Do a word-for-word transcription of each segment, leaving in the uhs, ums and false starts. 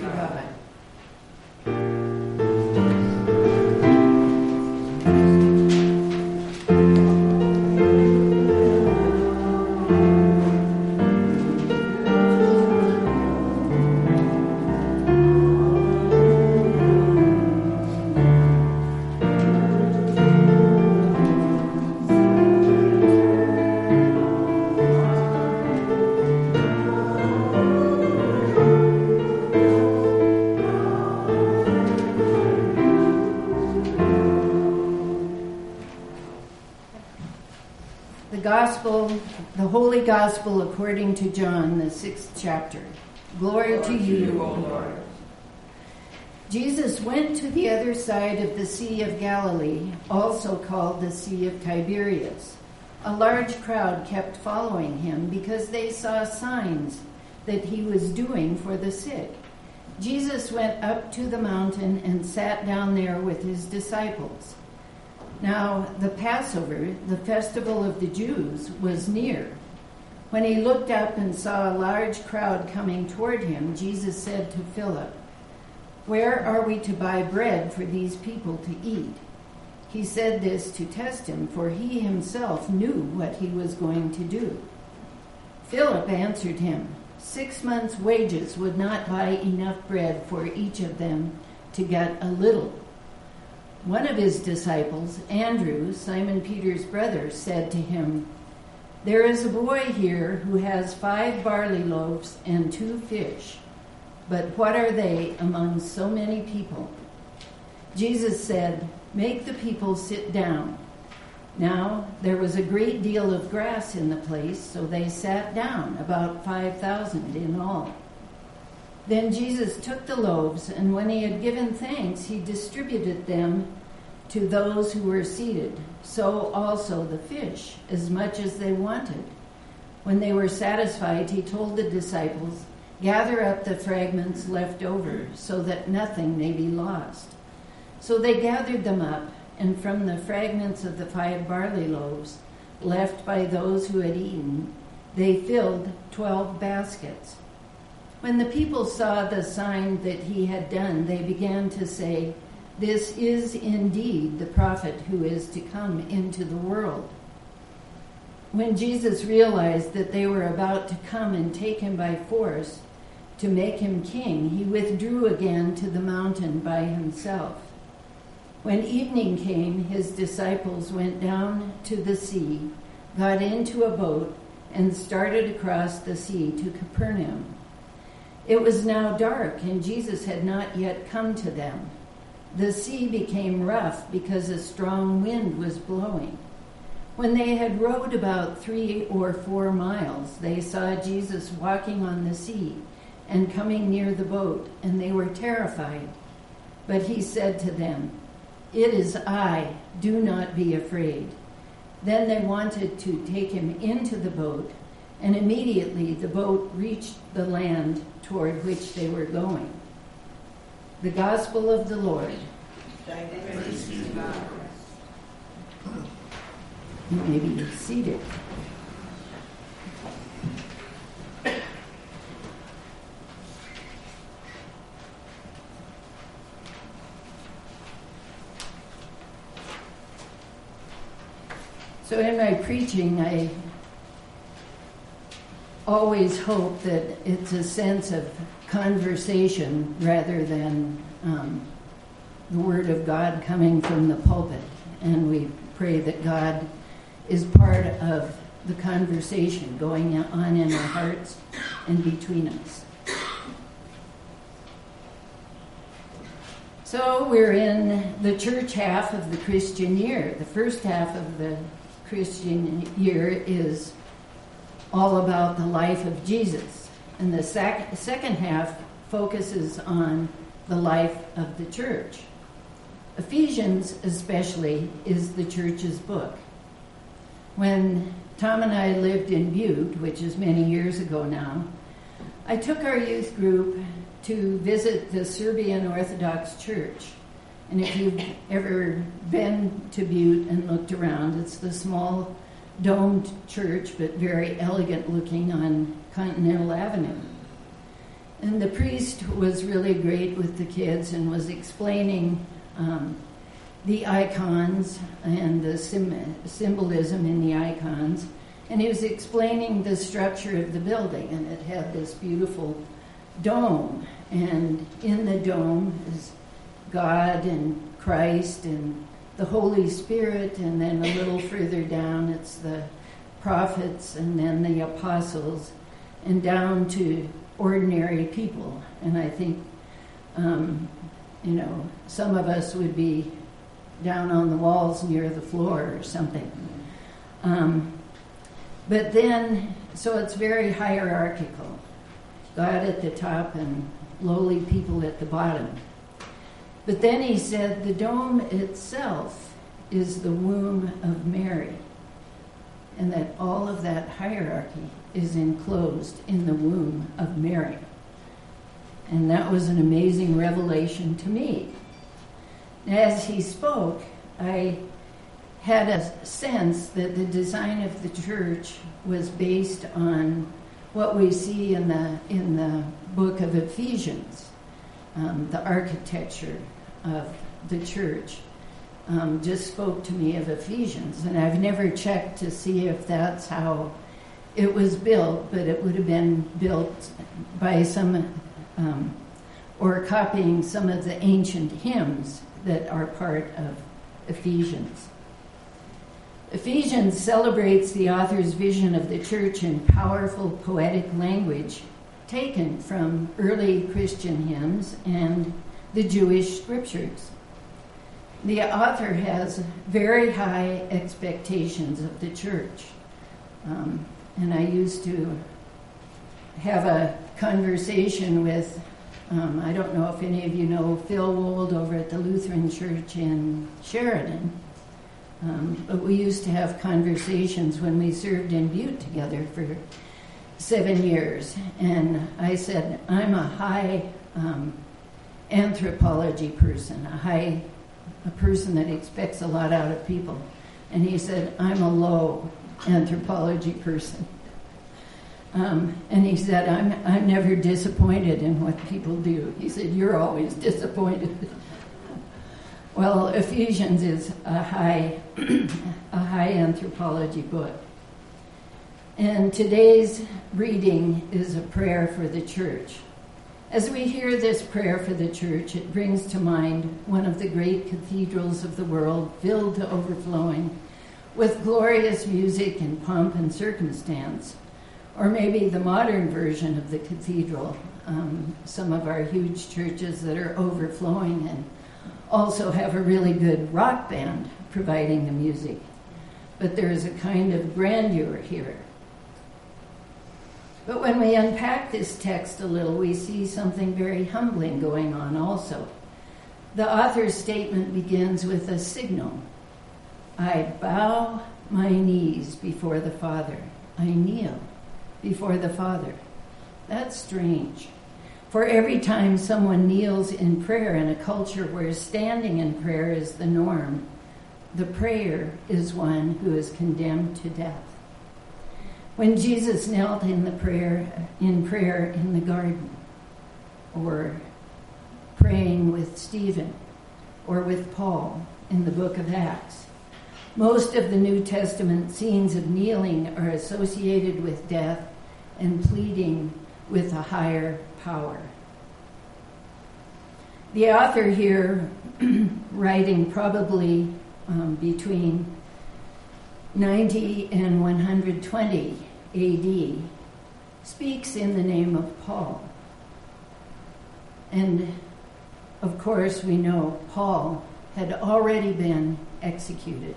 God. Gospel, the Holy Gospel according to John, the sixth chapter. Glory, Glory to you, you, O Lord. Jesus went to the other side of the Sea of Galilee, also called the Sea of Tiberias. A large crowd kept following him because they saw signs that he was doing for the sick. Jesus went up to the mountain and sat down there with his disciples. Now, the Passover, the festival of the Jews, was near. When he looked up and saw a large crowd coming toward him, Jesus said to Philip, "Where are we to buy bread for these people to eat?" He said this to test him, for he himself knew what he was going to do. Philip answered him, Six months' wages would not buy enough bread for each of them to get a little." One of his disciples, Andrew, Simon Peter's brother, said to him, "There is a boy here who has five barley loaves and two fish, but what are they among so many people?" Jesus said, "Make the people sit down." Now there was a great deal of grass in the place, so they sat down, about five thousand in all. Then Jesus took the loaves, and when he had given thanks, he distributed them to those who were seated, so also the fish, as much as they wanted. When they were satisfied, he told the disciples, "Gather up the fragments left over, so that nothing may be lost." So they gathered them up, and from the fragments of the five barley loaves left by those who had eaten, they filled twelve baskets. When the people saw the sign that he had done, they began to say, "This is indeed the prophet who is to come into the world." When Jesus realized that they were about to come and take him by force to make him king, he withdrew again to the mountain by himself. When evening came, his disciples went down to the sea, got into a boat, and started across the sea to Capernaum. It was now dark, and Jesus had not yet come to them. The sea became rough because a strong wind was blowing. When they had rowed about three or four miles, they saw Jesus walking on the sea and coming near the boat, and they were terrified. But he said to them, "It is I, do not be afraid." Then they wanted to take him into the boat, and immediately the boat reached the land toward which they were going. The Gospel of the Lord. Praise be to God. You may be seated. So in my preaching, I always hope that it's a sense of conversation rather than um, the Word of God coming from the pulpit. And we pray that God is part of the conversation going on in our hearts and between us. So we're in the church half of the Christian year. The first half of the Christian year is all about the life of Jesus. And the sec- second half focuses on the life of the church. Ephesians, especially, is the church's book. When Tom and I lived in Butte, which is many years ago now, I took our youth group to visit the Serbian Orthodox Church. And if you've ever been to Butte and looked around, it's the small domed church, but very elegant looking on Continental Avenue. And the priest was really great with the kids and was explaining um, the icons and the sim- symbolism in the icons. And he was explaining the structure of the building, and it had this beautiful dome. And in the dome is God and Christ and the Holy Spirit, and then a little further down it's the prophets and then the apostles, and down to ordinary people. And I think, um, you know, some of us would be down on the walls near the floor or something. Um, but then, so it's very hierarchical. God at the top and lowly people at the bottom. But then he said the dome itself is the womb of Mary, and that all of that hierarchy is enclosed in the womb of Mary. And that was an amazing revelation to me. As he spoke, I had a sense that the design of the church was based on what we see in the in the book of Ephesians, um, the architecture of the church. Um, just spoke to me of Ephesians, and I've never checked to see if that's how it was built, but it would have been built by some, um, or copying some of the ancient hymns that are part of Ephesians. Ephesians celebrates the author's vision of the church in powerful poetic language taken from early Christian hymns and the Jewish scriptures. The author has very high expectations of the church. Um, and I used to have a conversation with, um, I don't know if any of you know Phil Wold over at the Lutheran Church in Sheridan. Um, but we used to have conversations when we served in Butte together for seven years. And I said, I'm a high um, anthropology person, a high a person that expects a lot out of people. And he said, I'm a low anthropology person. Um, and he said, I'm I'm never disappointed in what people do. He said, you're always disappointed. Well, Ephesians is a high a high anthropology book. And today's reading is a prayer for the church. As we hear this prayer for the church, it brings to mind one of the great cathedrals of the world, filled to overflowing with glorious music and pomp and circumstance. Or maybe the modern version of the cathedral, um, some of our huge churches that are overflowing and also have a really good rock band providing the music. But there is a kind of grandeur here. But when we unpack this text a little, we see something very humbling going on also. The author's statement begins with a signal. I bow my knees before the Father. I kneel before the Father. That's strange. For every time someone kneels in prayer in a culture where standing in prayer is the norm, the prayer is one who is condemned to death. When Jesus knelt in the prayer in prayer in the garden, or praying with Stephen, or with Paul in the book of Acts, most of the New Testament scenes of kneeling are associated with death and pleading with a higher power. The author here, writing probably um, between ninety and one hundred twenty A D, speaks in the name of Paul. And of course we know Paul had already been executed.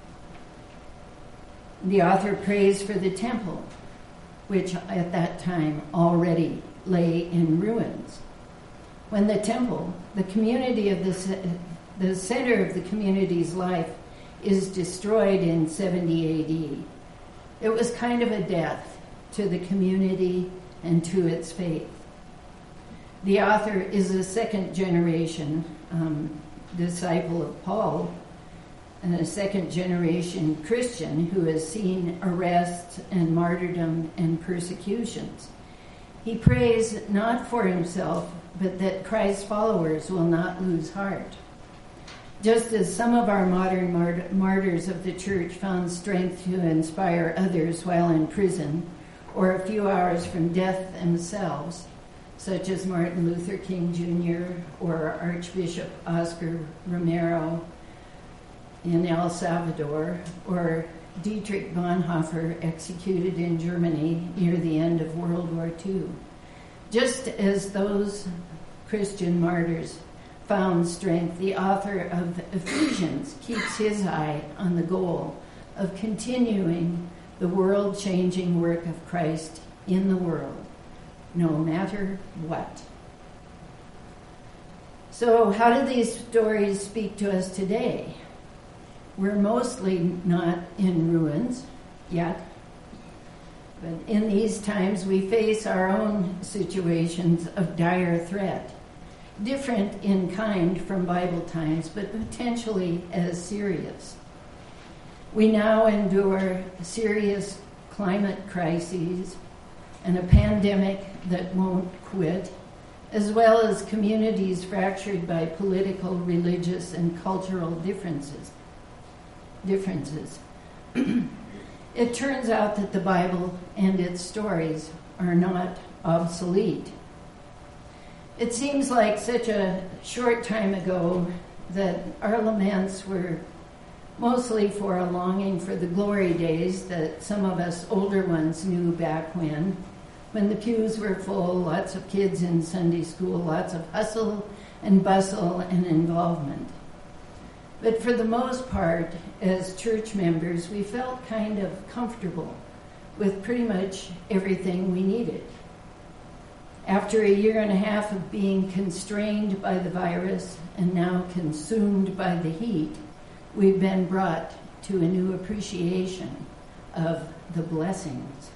The author prays for the temple, which at that time already lay in ruins. When the temple, the community of the, the center of the community's life, is destroyed in seventy A D, it was kind of a death to the community and to its faith. The author is a second generation um, disciple of Paul, and a second generation Christian who has seen arrests and martyrdom and persecutions. He prays not for himself, but that Christ's followers will not lose heart. Just as some of our modern mart- martyrs of the church found strength to inspire others while in prison, or a few hours from death themselves, such as Martin Luther King Junior or Archbishop Oscar Romero in El Salvador, or Dietrich Bonhoeffer, executed in Germany near the end of World War Two. Just as those Christian martyrs found strength, the author of Ephesians keeps his eye on the goal of continuing the world-changing work of Christ in the world, no matter what. So how do these stories speak to us today? We're mostly not in ruins yet, but in these times we face our own situations of dire threat, different in kind from Bible times, but potentially as serious. We now endure serious climate crises and a pandemic that won't quit, as well as communities fractured by political, religious, and cultural differences. differences. It turns out that the Bible and its stories are not obsolete. It seems like such a short time ago that our laments were mostly for a longing for the glory days that some of us older ones knew back when, when the pews were full, lots of kids in Sunday school, lots of hustle and bustle and involvement. But for the most part, as church members, we felt kind of comfortable with pretty much everything we needed. After a year and a half of being constrained by the virus and now consumed by the heat, we've been brought to a new appreciation of the blessings.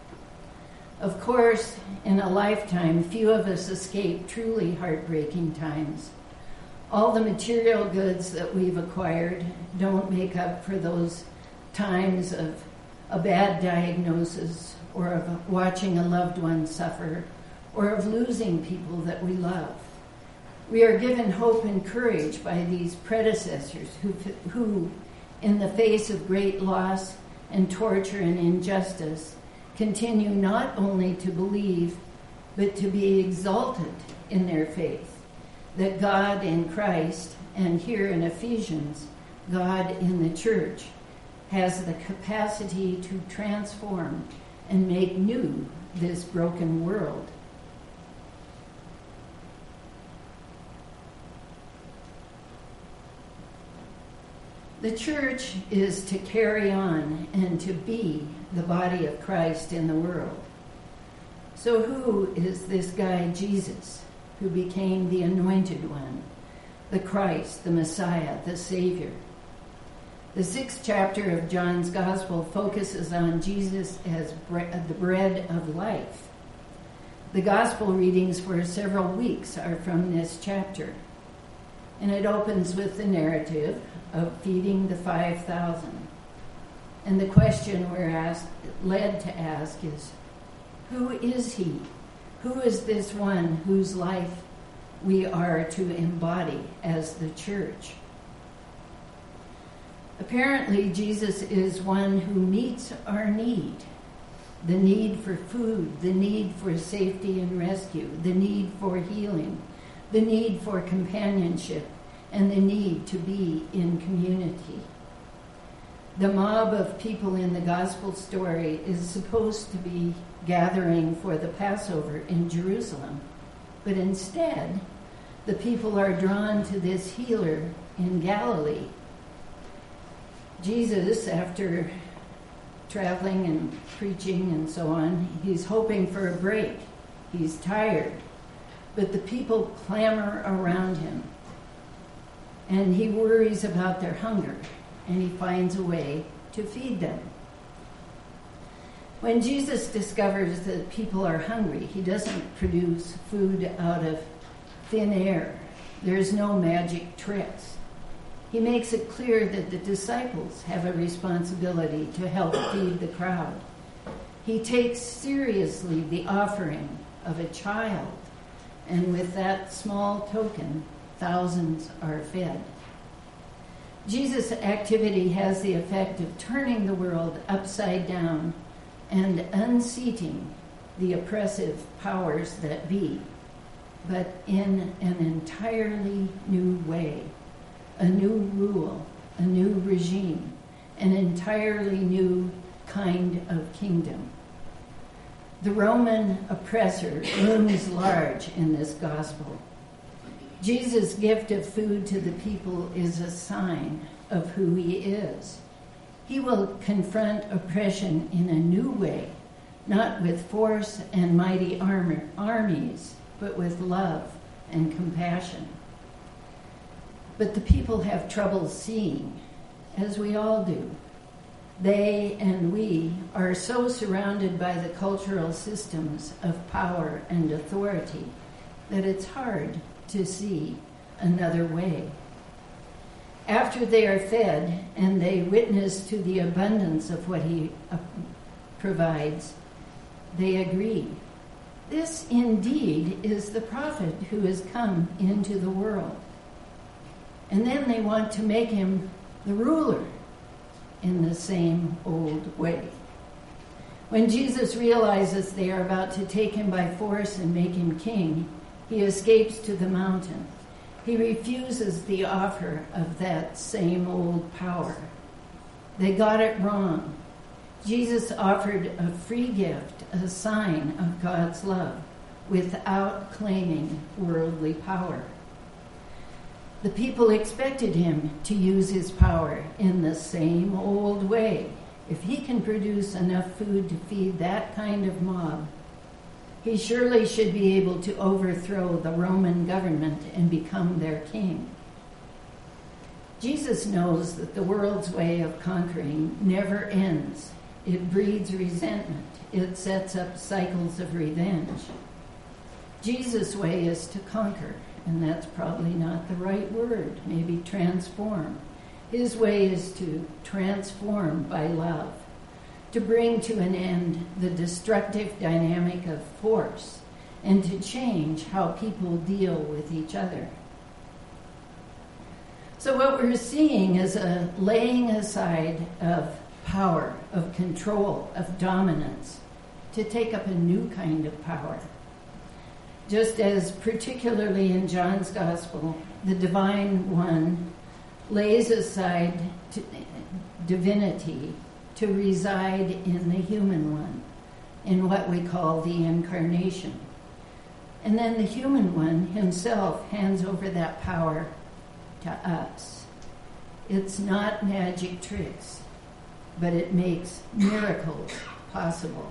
Of course, in a lifetime, few of us escape truly heartbreaking times. All the material goods that we've acquired don't make up for those times of a bad diagnosis, or of watching a loved one suffer, or of losing people that we love. We are given hope and courage by these predecessors who, who, in the face of great loss and torture and injustice, continue not only to believe, but to be exalted in their faith, that God in Christ, and here in Ephesians, God in the church, has the capacity to transform and make new this broken world. The church is to carry on and to be the body of Christ in the world. So who is this guy Jesus, who became the anointed one, the Christ, the Messiah, the Savior? The sixth chapter of John's Gospel focuses on Jesus as bre- the bread of life. The Gospel readings for several weeks are from this chapter, and it opens with the narrative of feeding the five thousand. And the question we're asked, led to ask is, who is he? Who is this one whose life we are to embody as the church? Apparently, Jesus is one who meets our need, the need for food, the need for safety and rescue, the need for healing, the need for companionship, and the need to be in community. The mob of people in the gospel story is supposed to be gathering for the Passover in Jerusalem, but instead, the people are drawn to this healer in Galilee. Jesus, after traveling and preaching and so on, he's hoping for a break. He's tired, but the people clamor around him, and he worries about their hunger, and he finds a way to feed them. When Jesus discovers that people are hungry, he doesn't produce food out of thin air. There's no magic tricks. He makes it clear that the disciples have a responsibility to help feed the crowd. He takes seriously the offering of a child. And with that small token, thousands are fed. Jesus' activity has the effect of turning the world upside down and unseating the oppressive powers that be, but in an entirely new way, a new rule, a new regime, an entirely new kind of kingdom. The Roman oppressor looms large in this gospel. Jesus' gift of food to the people is a sign of who he is. He will confront oppression in a new way, not with force and mighty armor, armies, but with love and compassion. But the people have trouble seeing, as we all do. They and we are so surrounded by the cultural systems of power and authority that it's hard to see another way. After they are fed and they witness to the abundance of what he uh, provides, they agree. This indeed is the prophet who has come into the world. And then they want to make him the ruler in the same old way. When Jesus realizes they are about to take him by force and make him king, he escapes to the mountain. He refuses the offer of that same old power. They got it wrong. Jesus offered a free gift, a sign of God's love, without claiming worldly power. The people expected him to use his power in the same old way. If he can produce enough food to feed that kind of mob, he surely should be able to overthrow the Roman government and become their king. Jesus knows that the world's way of conquering never ends. It breeds resentment. It sets up cycles of revenge. Jesus' way is to conquer, and that's probably not the right word, maybe transform. His way is to transform by love, to bring to an end the destructive dynamic of force, and to change how people deal with each other. So what we're seeing is a laying aside of power, of control, of dominance, to take up a new kind of power. Just as particularly in John's Gospel, the Divine One lays aside to, divinity to reside in the human one, in what we call the incarnation. And then the human one himself hands over that power to us. It's not magic tricks, but it makes miracles possible.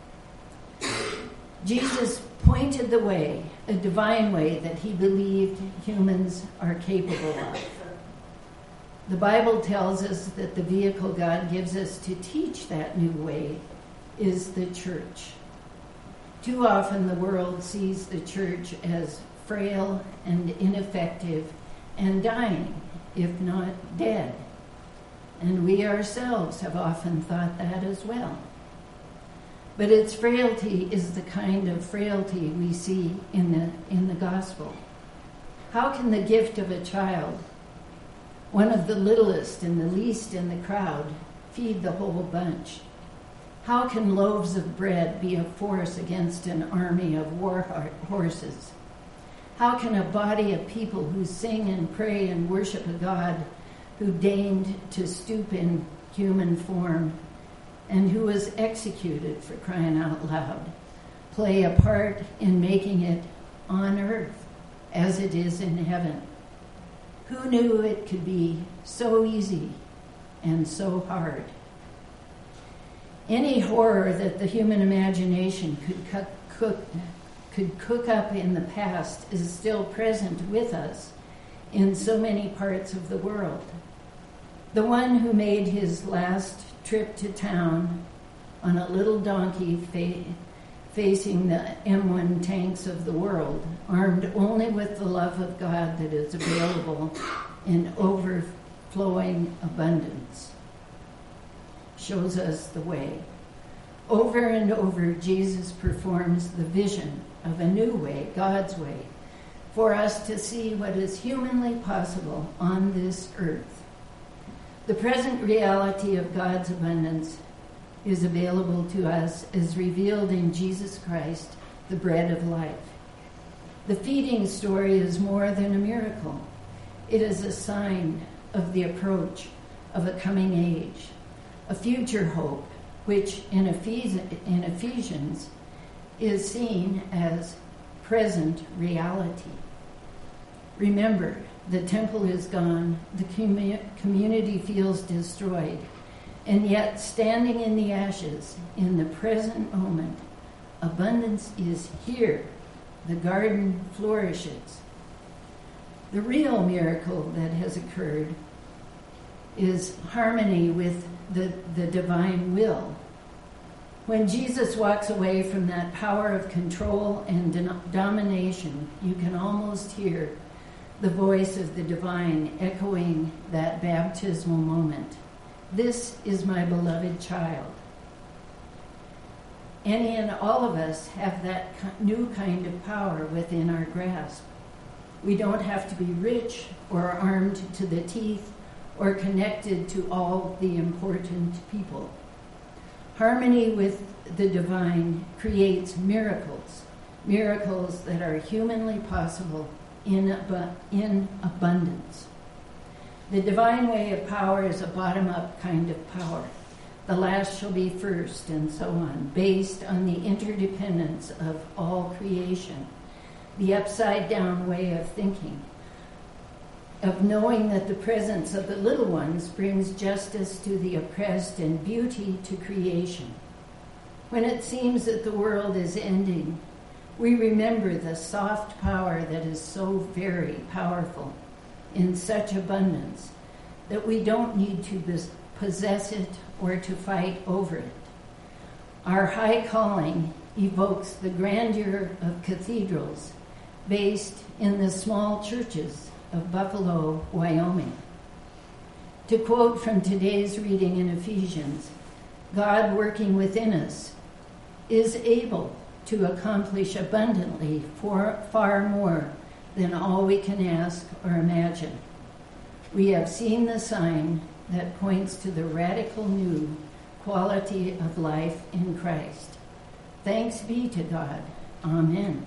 Jesus pointed the way, a divine way that he believed humans are capable of. The Bible tells us that the vehicle God gives us to teach that new way is the church. Too often the world sees the church as frail and ineffective and dying, if not dead. And we ourselves have often thought that as well. But its frailty is the kind of frailty we see in the in the gospel. How can the gift of a child, one of the littlest and the least in the crowd, feed the whole bunch? How can loaves of bread be a force against an army of war horses? How can a body of people who sing and pray and worship a God who deigned to stoop in human form and who was executed for crying out loud, play a part in making it on earth as it is in heaven? Who knew it could be so easy and so hard? Any horror that the human imagination could cook, cook, could cook up in the past is still present with us in so many parts of the world. The one who made his last trip to town on a little donkey fa- facing the M one tanks of the world, armed only with the love of God that is available in overflowing abundance, shows us the way. Over and over, Jesus performs the vision of a new way, God's way, for us to see what is humanly possible on this earth. The present reality of God's abundance is available to us as revealed in Jesus Christ, the bread of life. The feeding story is more than a miracle. It is a sign of the approach of a coming age, a future hope, which in Ephesians is seen as present reality. Remember, the temple is gone, the commu- community feels destroyed, and yet standing in the ashes in the present moment, abundance is here. The garden flourishes. The real miracle that has occurred is harmony with the, the divine will. When Jesus walks away from that power of control and do- domination, you can almost hear the voice of the divine echoing that baptismal moment. This is my beloved child. Any and all of us have that new kind of power within our grasp. We don't have to be rich or armed to the teeth or connected to all the important people. Harmony with the divine creates miracles, miracles that are humanly possible in, abu- in abundance. The divine way of power is a bottom-up kind of power. The last shall be first, and so on, based on the interdependence of all creation, the upside-down way of thinking, of knowing that the presence of the little ones brings justice to the oppressed and beauty to creation. When it seems that the world is ending, we remember the soft power that is so very powerful in such abundance that we don't need to possess it or to fight over it. Our high calling evokes the grandeur of cathedrals based in the small churches of Buffalo, Wyoming. To quote from today's reading in Ephesians, God working within us is able to accomplish abundantly for far more than all we can ask or imagine. We have seen the sign that points to the radical new quality of life in Christ. Thanks be to God. Amen.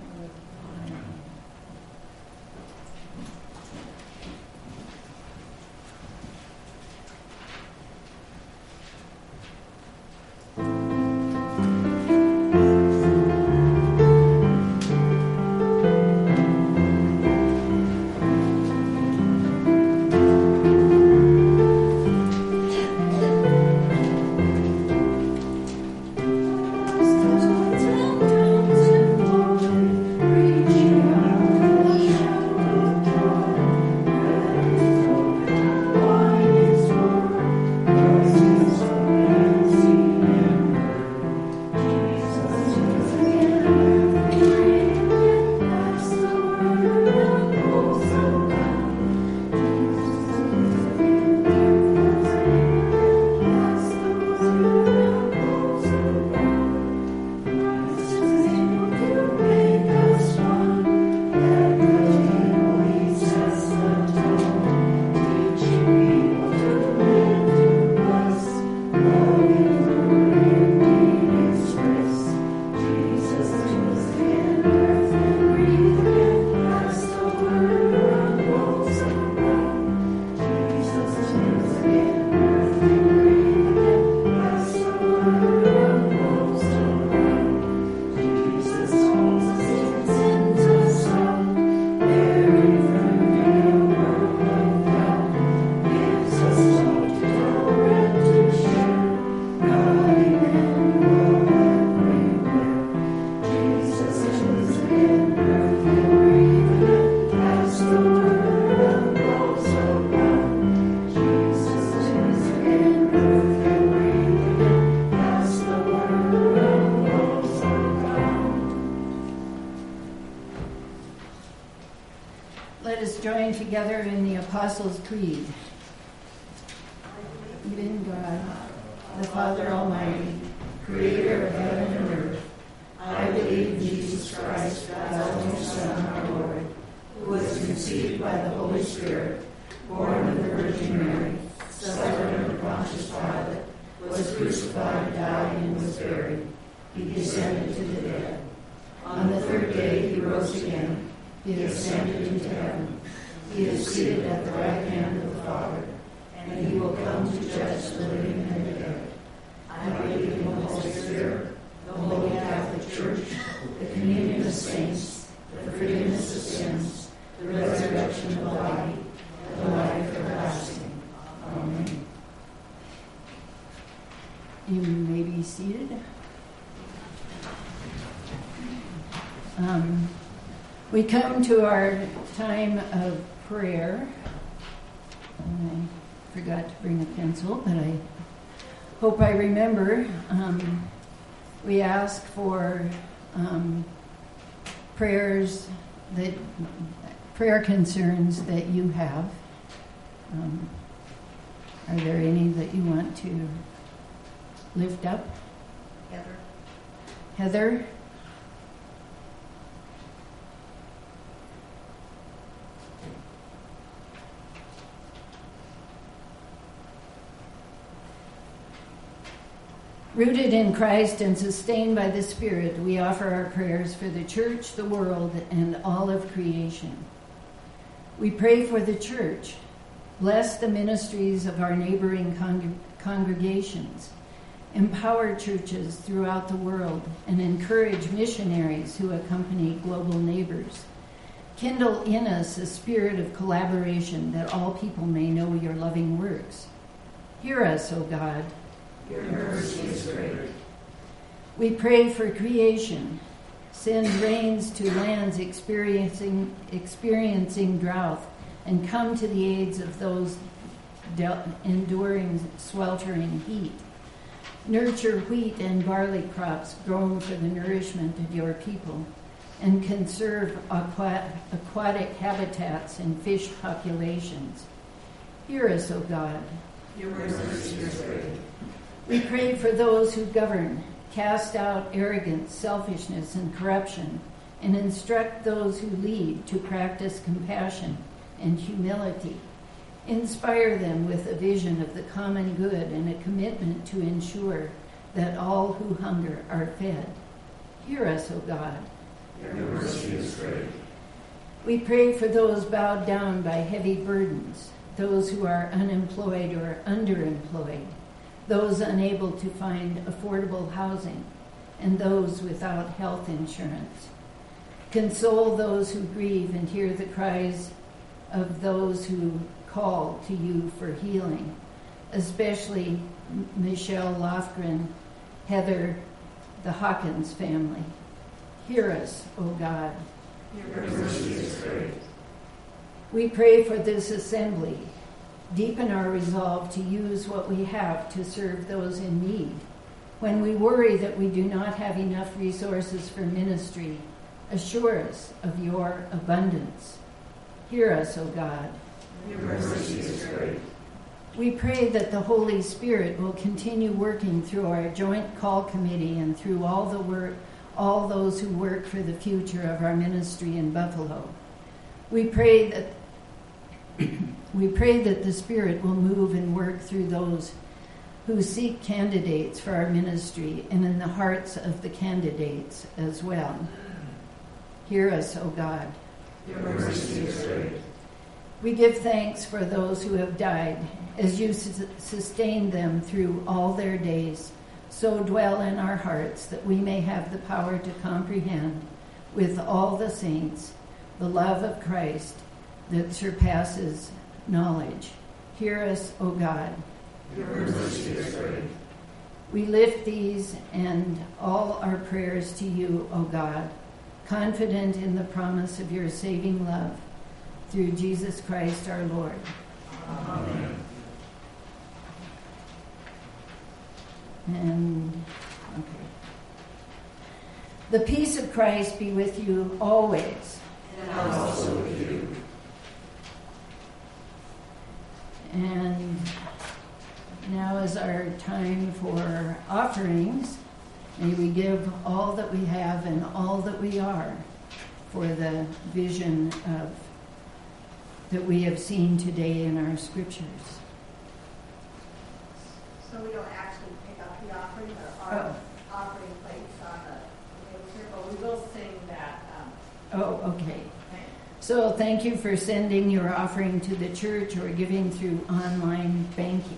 Join together in the Apostles' Creed. Believe in God, the Father Almighty, creator of heaven and earth. I believe in Jesus Christ. Christ, God's only Son, our Lord, who was conceived by the Holy Spirit, born of the Virgin Mary, suffered under Pontius Pilate, was crucified, died, and was buried. He descended to the dead. On the third day he rose again. He ascended into heaven. He is seated at the right hand of the Father, and he will come to judge the living and the dead. I believe in the Holy Spirit, the Holy Catholic Church, the communion of saints, the forgiveness of sins, the resurrection of the body, and the life everlasting. Amen. You may be seated. Um, we come to our time of prayer. I forgot to bring a pencil, but I hope I remember. Um, we ask for um, prayers that prayer concerns that you have. Um, are there any that you want to lift up? Heather. Heather? Rooted in Christ and sustained by the Spirit, we offer our prayers for the church, the world, and all of creation. We pray for the church. Bless the ministries of our neighboring con- congregations. Empower churches throughout the world and encourage missionaries who accompany global neighbors. Kindle in us a spirit of collaboration that all people may know your loving works. Hear us, O God. Your mercy is great. We pray for creation. Send rains to lands experiencing experiencing drought, and come to the aids of those de- enduring sweltering heat. Nurture wheat and barley crops grown for the nourishment of your people, and conserve aqua- aquatic habitats and fish populations. Hear us, O God. Your mercy is great. We pray for those who govern, cast out arrogance, selfishness, and corruption, and instruct those who lead to practice compassion and humility. Inspire them with a vision of the common good and a commitment to ensure that all who hunger are fed. Hear us, O God. Your mercy is great. We pray for those bowed down by heavy burdens, those who are unemployed or underemployed, those unable to find affordable housing, and those without health insurance. Console those who grieve and hear the cries of those who call to you for healing, especially Michelle Lofgren, Heather, the Hawkins family. Hear us, O God. Your mercy is great. We pray for this assembly. Deepen our resolve to use what we have to serve those in need. When we worry that we do not have enough resources for ministry, assure us of your abundance. Hear us, O God. Your mercy is great. We pray that the Holy Spirit will continue working through our joint call committee and through all the work, all those who work for the future of our ministry in Buffalo. We pray that we pray that the Spirit will move and work through those who seek candidates for our ministry and in the hearts of the candidates as well. Hear us, O God. Your mercy is great. We give thanks for those who have died, as you su- sustained them through all their days. So dwell in our hearts that we may have the power to comprehend with all the saints the love of Christ that surpasses knowledge. Hear us, O God. Your mercy is great. We lift these and all our prayers to you, O God, confident in the promise of your saving love, through Jesus Christ our Lord. Amen. And, okay. The peace of Christ be with you always. And also with you. And now is our time for offerings. May we give all that we have and all that we are for the vision of that we have seen today in our scriptures. So we don't actually pick up the offering, but our Oh. offering plates on the tables here, but we will sing that. Um, Oh, okay. So thank you for sending your offering to the church or giving through online banking.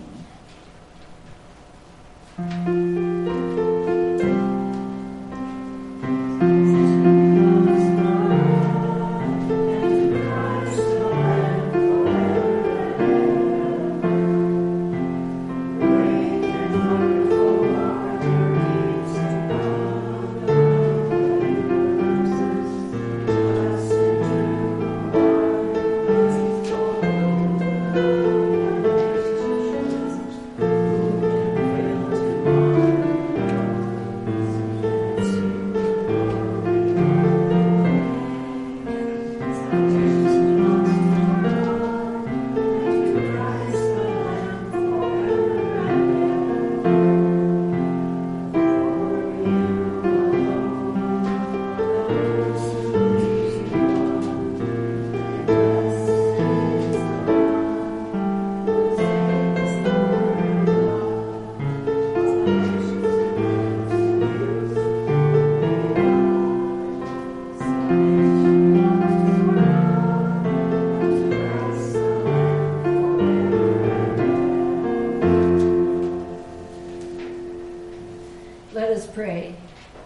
Let us pray.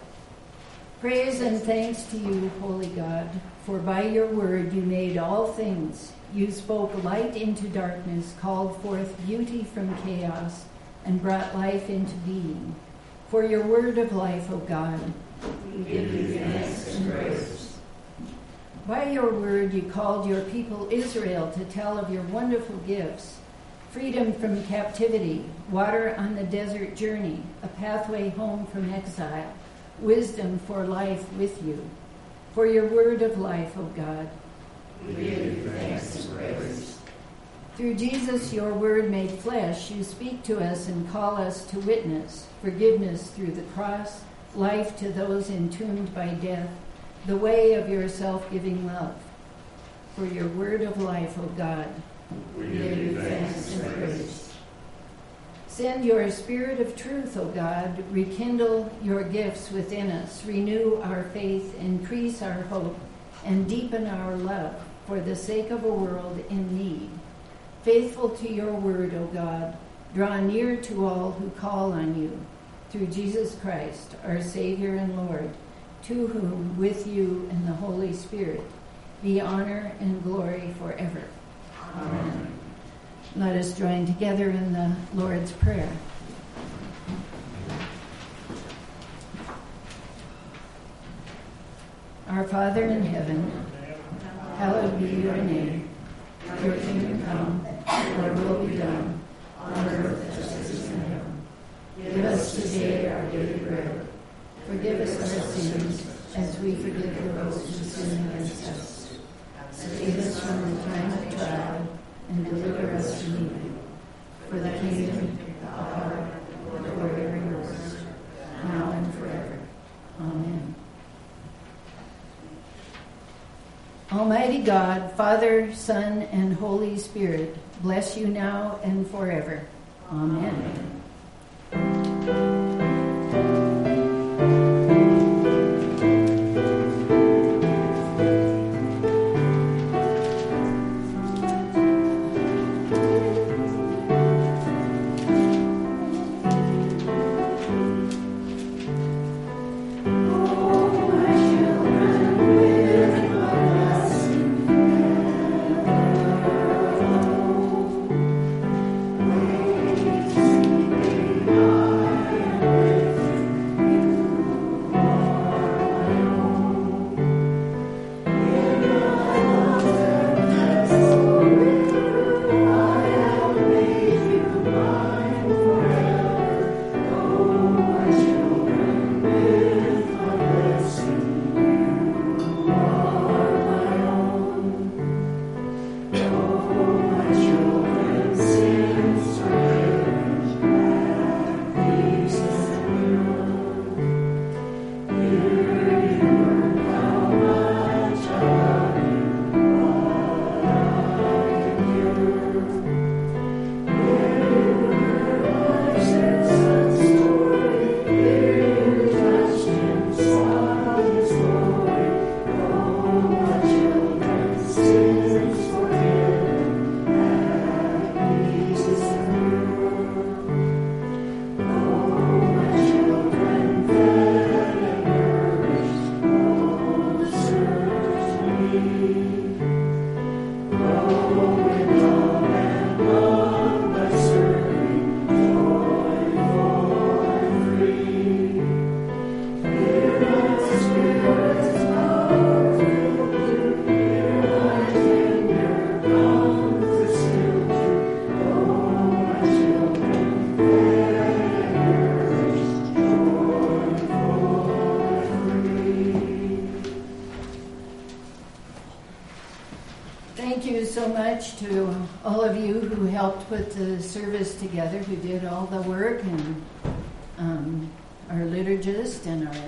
Praise and thanks to you, Holy God, for by your word you made all things. You spoke light into darkness, called forth beauty from chaos, and brought life into being. For your word of life, O God, we give you thanks and praise. By your word you called your people Israel to tell of your wonderful gifts. Freedom from captivity, water on the desert journey, a pathway home from exile, wisdom for life with you. For your word of life, O God, We give you thanks and praise. through Jesus, your word made flesh, you speak to us and call us to witness, forgiveness through the cross, life to those entombed by death, the way of your self-giving love. For your word of life, O God, We give you thanks and praise. send your spirit of truth, O God, rekindle your gifts within us, renew our faith, increase our hope, and deepen our love for the sake of a world in need. Faithful to your word, O God, draw near to all who call on you, through Jesus Christ, our Savior and Lord, to whom, with you and the Holy Spirit, be honor and glory forever. Amen. Let us join together in the Lord's Prayer. Our Father in heaven, hallowed be your name. Your kingdom come, your will be done, on earth as it is in heaven. Give us today our daily bread. Forgive us our sins, as we forgive those who sin against us. Save us from the time of trial, and deliver us from evil. For the kingdom, the power, and the glory are yours, now and forever. Amen. Almighty God, Father, Son, and Holy Spirit, bless you now and forever. Amen. Thank you so much to all of you who helped put the service together, who did all the work, and um, our liturgist and our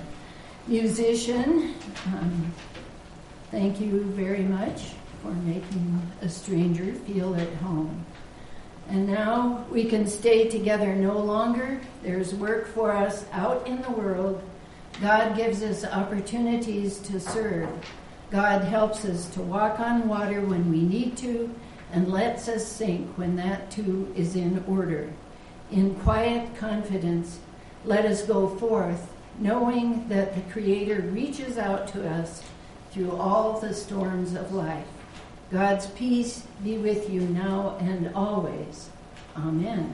musician. Um, thank you very much for making a stranger feel at home. And now we can stay together no longer. There's work for us out in the world. God gives us opportunities to serve. God helps us to walk on water when we need to and lets us sink when that too is in order. In quiet confidence, let us go forth, knowing that the Creator reaches out to us through all the storms of life. God's peace be with you now and always. Amen.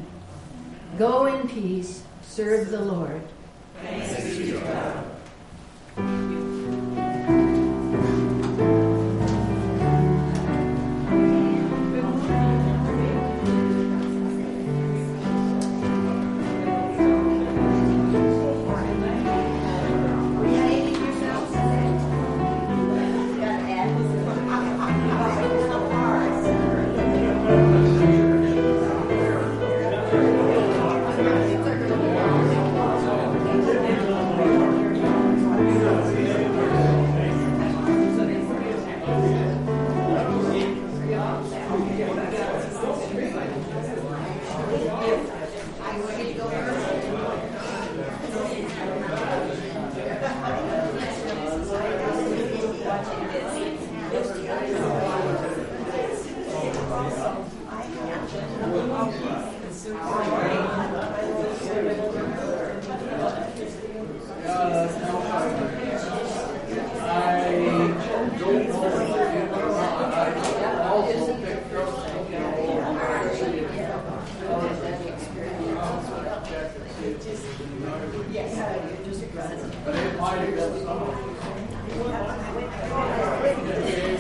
Go in peace, serve the Lord. Thanks be to God. Yes.